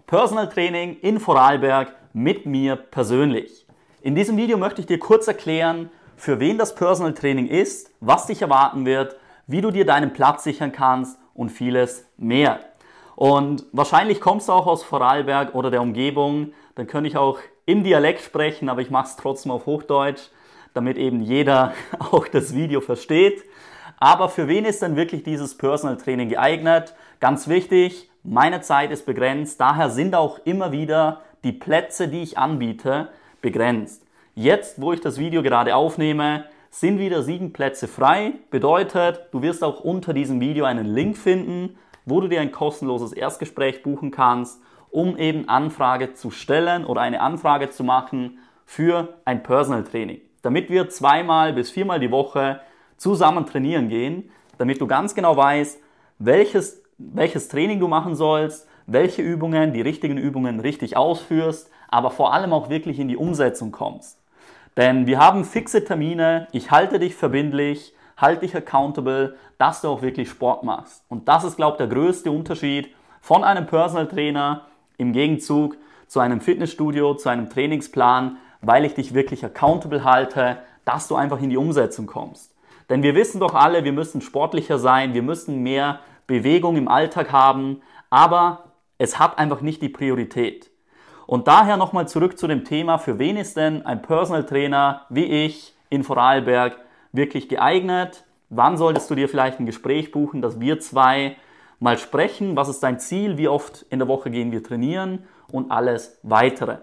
Personal Training in Vorarlberg mit mir persönlich. In diesem Video möchte ich dir kurz erklären, für wen das Personal Training ist, was dich erwarten wird, wie du dir deinen Platz sichern kannst und vieles mehr. Und wahrscheinlich kommst du auch aus Vorarlberg oder der Umgebung, dann könnte ich auch im Dialekt sprechen, aber ich mache es trotzdem auf Hochdeutsch, damit eben jeder auch das Video versteht. Aber für wen ist denn wirklich dieses Personal Training geeignet? Ganz wichtig, meine Zeit ist begrenzt, daher sind auch immer wieder die Plätze, die ich anbiete, begrenzt. Jetzt, wo ich das Video gerade aufnehme, sind wieder 7 Plätze frei. Bedeutet, du wirst auch unter diesem Video einen Link finden, wo du dir ein kostenloses Erstgespräch buchen kannst, um eben Anfrage zu stellen oder eine Anfrage zu machen für ein Personal Training. Damit wir 2- bis 4-mal die Woche zusammen trainieren gehen, damit du ganz genau weißt, welches Training du machen sollst, welche Übungen, die richtigen Übungen richtig ausführst, aber vor allem auch wirklich in die Umsetzung kommst. Denn wir haben fixe Termine, ich halte dich verbindlich, halte dich accountable, dass du auch wirklich Sport machst. Und das ist, glaube ich, der größte Unterschied von einem Personal Trainer im Gegenzug zu einem Fitnessstudio, zu einem Trainingsplan, weil ich dich wirklich accountable halte, dass du einfach in die Umsetzung kommst. Denn wir wissen doch alle, wir müssen sportlicher sein, wir müssen mehr Bewegung im Alltag haben, aber es hat einfach nicht die Priorität. Und daher nochmal zurück zu dem Thema, für wen ist denn ein Personal Trainer wie ich in Vorarlberg wirklich geeignet? Wann solltest du dir vielleicht ein Gespräch buchen, dass wir 2 mal sprechen? Was ist dein Ziel? Wie oft in der Woche gehen wir trainieren? Und alles weitere.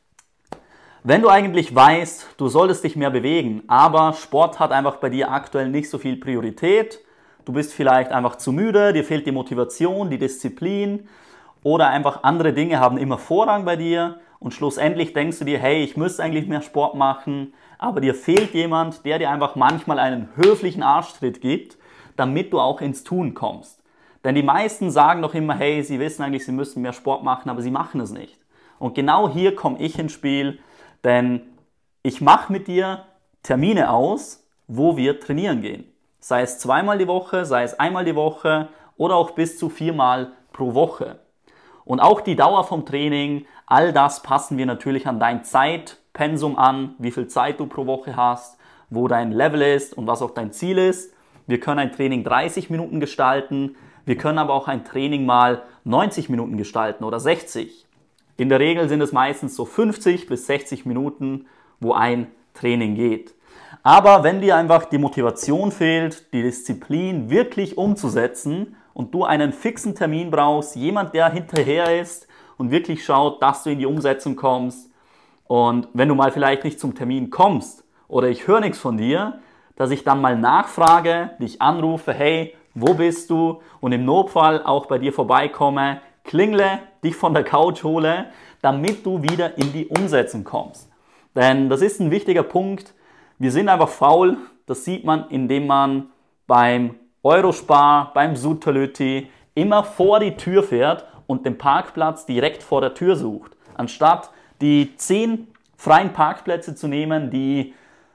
Wenn du eigentlich weißt, du solltest dich mehr bewegen, aber Sport hat einfach bei dir aktuell nicht so viel Priorität, du bist vielleicht einfach zu müde, dir fehlt die Motivation, die Disziplin oder einfach andere Dinge haben immer Vorrang bei dir und schlussendlich denkst du dir, hey, ich müsste eigentlich mehr Sport machen, aber dir fehlt jemand, der dir einfach manchmal einen höflichen Arschtritt gibt, damit du auch ins Tun kommst. Denn die meisten sagen doch immer, hey, sie wissen eigentlich, sie müssen mehr Sport machen, aber sie machen es nicht. Und genau hier komme ich ins Spiel, denn ich mache mit dir Termine aus, wo wir trainieren gehen. Sei es 2-mal die Woche, sei es 1-mal die Woche oder auch bis zu 4-mal pro Woche. Und auch die Dauer vom Training, all das passen wir natürlich an dein Zeitpensum an, wie viel Zeit du pro Woche hast, wo dein Level ist und was auch dein Ziel ist. Wir können ein Training 30 Minuten gestalten, wir können aber auch ein Training mal 90 Minuten gestalten oder 60. In der Regel sind es meistens so 50 bis 60 Minuten, wo ein Training geht. Aber wenn dir einfach die Motivation fehlt, die Disziplin wirklich umzusetzen und du einen fixen Termin brauchst, jemand, der hinterher ist und wirklich schaut, dass du in die Umsetzung kommst und wenn du mal vielleicht nicht zum Termin kommst oder ich höre nichts von dir, dass ich dann mal nachfrage, dich anrufe, hey, wo bist du? Und im Notfall auch bei dir vorbeikomme, klingle, dich von der Couch hole, damit du wieder in die Umsetzung kommst. Denn das ist ein wichtiger Punkt. Wir sind einfach faul. Das sieht man, indem man beim Eurospar, beim Sutalöti immer vor die Tür fährt und den Parkplatz direkt vor der Tür sucht. Anstatt die 10 freien Parkplätze zu nehmen, die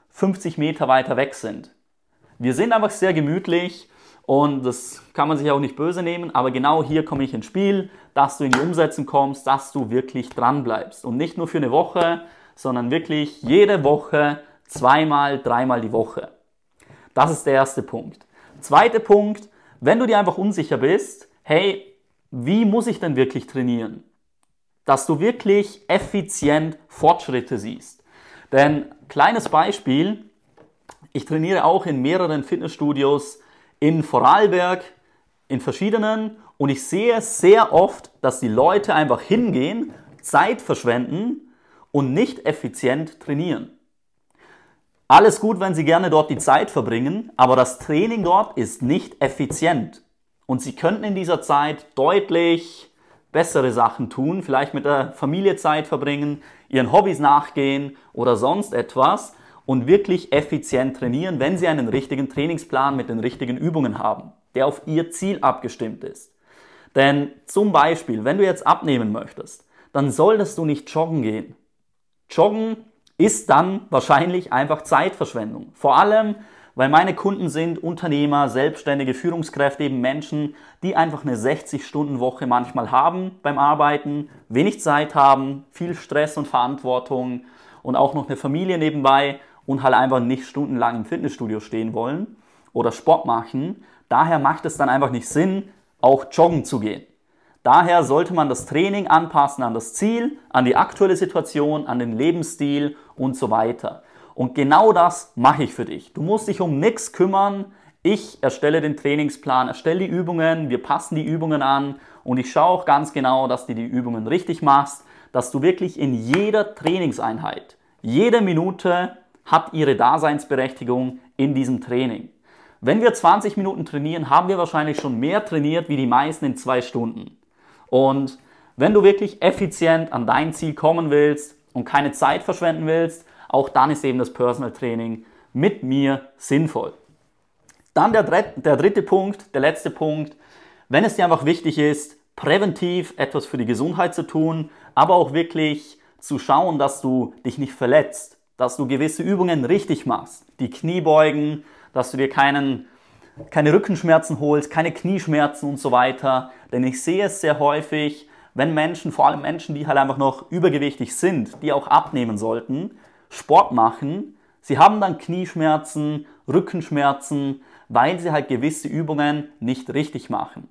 50 Meter weiter weg sind. Wir sind einfach sehr gemütlich. Und das kann man sich auch nicht böse nehmen, aber genau hier komme ich ins Spiel, dass du in die Umsetzung kommst, dass du wirklich dran bleibst. Und nicht nur für eine Woche, sondern wirklich jede Woche 2-mal, 3-mal die Woche. Das ist der erste Punkt. Zweiter Punkt, wenn du dir einfach unsicher bist, hey, wie muss ich denn wirklich trainieren? Dass du wirklich effizient Fortschritte siehst. Denn, kleines Beispiel, ich trainiere auch in mehreren Fitnessstudios in Vorarlberg, in verschiedenen und ich sehe sehr oft, dass die Leute einfach hingehen, Zeit verschwenden und nicht effizient trainieren. Alles gut, wenn sie gerne dort die Zeit verbringen, aber das Training dort ist nicht effizient. Und sie könnten in dieser Zeit deutlich bessere Sachen tun, vielleicht mit der Familie Zeit verbringen, ihren Hobbys nachgehen oder sonst etwas und wirklich effizient trainieren, wenn sie einen richtigen Trainingsplan mit den richtigen Übungen haben, der auf ihr Ziel abgestimmt ist. Denn zum Beispiel, wenn du jetzt abnehmen möchtest, dann solltest du nicht joggen gehen. Joggen ist dann wahrscheinlich einfach Zeitverschwendung. Vor allem, Weil meine Kunden sind Unternehmer, selbstständige Führungskräfte, eben Menschen, die einfach eine 60-Stunden-Woche manchmal haben beim Arbeiten, wenig Zeit haben, viel Stress und Verantwortung und auch noch eine Familie nebenbei und halt einfach nicht stundenlang im Fitnessstudio stehen wollen oder Sport machen. Daher macht es dann einfach nicht Sinn, auch joggen zu gehen. Daher sollte man das Training anpassen an das Ziel, an die aktuelle Situation, an den Lebensstil und so weiter. Und genau das mache ich für dich. Du musst dich um nichts kümmern. Ich erstelle den Trainingsplan, erstelle die Übungen, wir passen die Übungen an und ich schaue auch ganz genau, dass du die Übungen richtig machst, dass du wirklich in jeder Trainingseinheit, jede Minute hat ihre Daseinsberechtigung in diesem Training. Wenn wir 20 Minuten trainieren, haben wir wahrscheinlich schon mehr trainiert wie die meisten in 2 Stunden. Und wenn du wirklich effizient an dein Ziel kommen willst und keine Zeit verschwenden willst, auch dann ist eben das Personal Training mit mir sinnvoll. Dann der dritte Punkt, der letzte Punkt, wenn es dir einfach wichtig ist, präventiv etwas für die Gesundheit zu tun, aber auch wirklich zu schauen, dass du dich nicht verletzt, dass du gewisse Übungen richtig machst, die Kniebeugen, dass du dir keine Rückenschmerzen holst, keine Knieschmerzen und so weiter. Denn ich sehe es sehr häufig, wenn Menschen, vor allem Menschen, die halt einfach noch übergewichtig sind, die auch abnehmen sollten, Sport machen, sie haben dann Knieschmerzen, Rückenschmerzen, weil sie halt gewisse Übungen nicht richtig machen.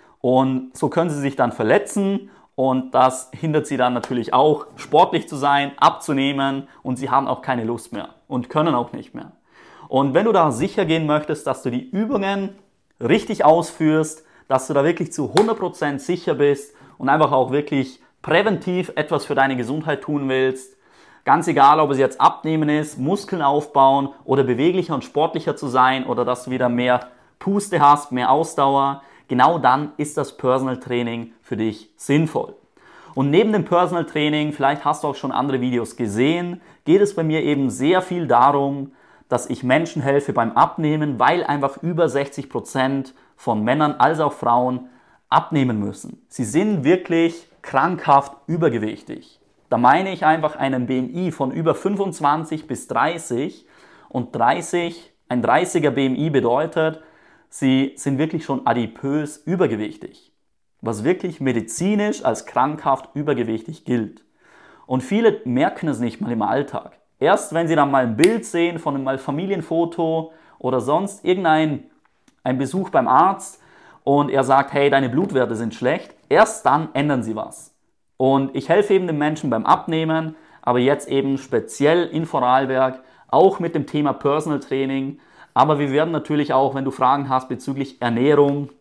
Und so können sie sich dann verletzen und das hindert sie dann natürlich auch, sportlich zu sein, abzunehmen und sie haben auch keine Lust mehr und können auch nicht mehr. Und wenn du da sicher gehen möchtest, dass du die Übungen richtig ausführst, dass du da wirklich zu 100% sicher bist und einfach auch wirklich präventiv etwas für deine Gesundheit tun willst, ganz egal, ob es jetzt Abnehmen ist, Muskeln aufbauen oder beweglicher und sportlicher zu sein oder dass du wieder mehr Puste hast, mehr Ausdauer, genau dann ist das Personal Training für dich sinnvoll. Und neben dem Personal Training, vielleicht hast du auch schon andere Videos gesehen, geht es bei mir eben sehr viel darum, dass ich Menschen helfe beim Abnehmen, weil einfach über 60% von Männern als auch Frauen abnehmen müssen. Sie sind wirklich krankhaft übergewichtig. Da meine ich einfach einen BMI von über 25 bis 30 und ein 30er BMI bedeutet, sie sind wirklich schon adipös übergewichtig, was wirklich medizinisch als krankhaft übergewichtig gilt. Und viele merken es nicht mal im Alltag. Erst wenn sie dann mal ein Bild sehen von einem Familienfoto oder sonst ein Besuch beim Arzt und er sagt, hey, deine Blutwerte sind schlecht, erst dann ändern sie was. Und ich helfe eben den Menschen beim Abnehmen, aber jetzt eben speziell in Vorarlberg, auch mit dem Thema Personal Training. Aber wir werden natürlich auch, wenn du Fragen hast bezüglich Ernährung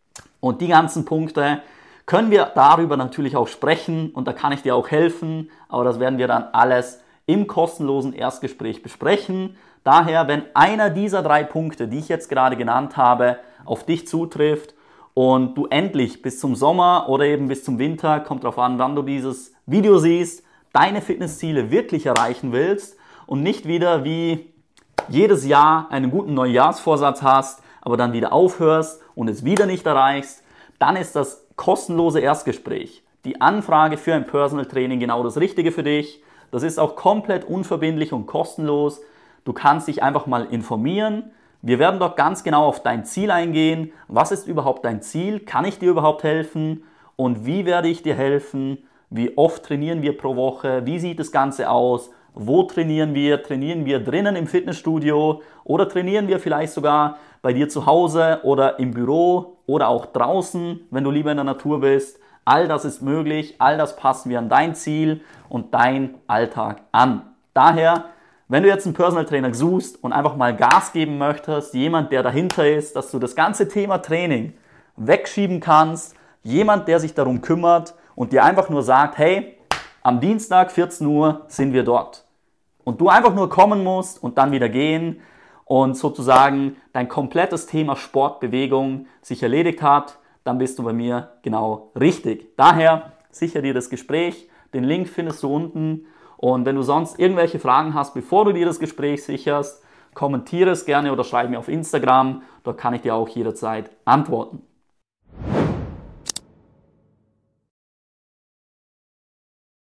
und die ganzen Punkte, können wir darüber natürlich auch sprechen und da kann ich dir auch helfen, aber das werden wir dann alles im kostenlosen Erstgespräch besprechen. Daher, wenn einer dieser 3 Punkte, die ich jetzt gerade genannt habe, auf dich zutrifft und du endlich bis zum Sommer oder eben bis zum Winter, kommt darauf an, wann du dieses Video siehst, deine Fitnessziele wirklich erreichen willst und nicht wieder wie jedes Jahr einen guten Neujahrsvorsatz hast, aber dann wieder aufhörst und es wieder nicht erreichst, dann ist das kostenlose Erstgespräch, die Anfrage für ein Personal Training genau das Richtige für dich. Das ist auch komplett unverbindlich und kostenlos. Du kannst dich einfach mal informieren. Wir werden dort ganz genau auf dein Ziel eingehen. Was ist überhaupt dein Ziel? Kann ich dir überhaupt helfen? Und wie werde ich dir helfen? Wie oft trainieren wir pro Woche? Wie sieht das Ganze aus? Wo trainieren wir? Trainieren wir drinnen im Fitnessstudio oder trainieren wir vielleicht sogar bei dir zu Hause oder im Büro oder auch draußen, wenn du lieber in der Natur bist? All das ist möglich, all das passen wir an dein Ziel und dein Alltag an. Daher, wenn du jetzt einen Personal Trainer suchst und einfach mal Gas geben möchtest, jemand, der dahinter ist, dass du das ganze Thema Training wegschieben kannst, jemand, der sich darum kümmert und dir einfach nur sagt, hey, am Dienstag 14 Uhr sind wir dort. Und du einfach nur kommen musst und dann wieder gehen und sozusagen dein komplettes Thema Sport, Bewegung sich erledigt hat, dann bist du bei mir genau richtig. Daher sichere dir das Gespräch, den Link findest du unten und wenn du sonst irgendwelche Fragen hast, bevor du dir das Gespräch sicherst, kommentiere es gerne oder schreib mir auf Instagram, dort kann ich dir auch jederzeit antworten.